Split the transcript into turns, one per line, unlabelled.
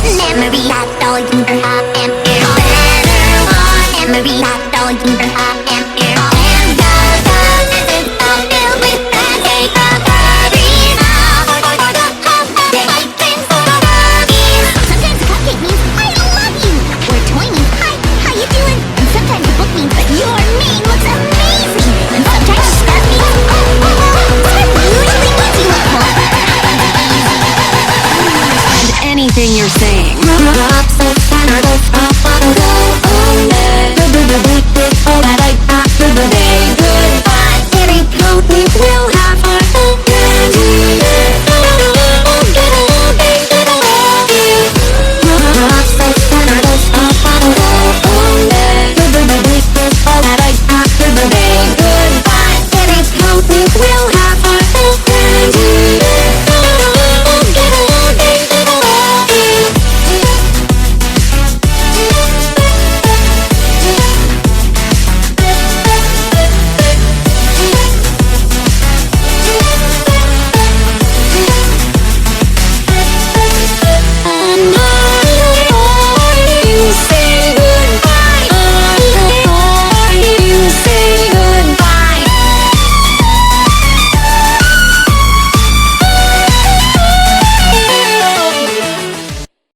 Memory hot dog in her hot and air. Better one. Memory hot dog in her hot and air. And go it's all filled with fun. Take a party now for the holiday. Sometimes a cupcake means I love you, or a toy means hi, how you doing? And sometimes a book means your name looks amazing. And sometimes a scarf means scarf usually means you look cool.
Anything you're saying.
Rocks,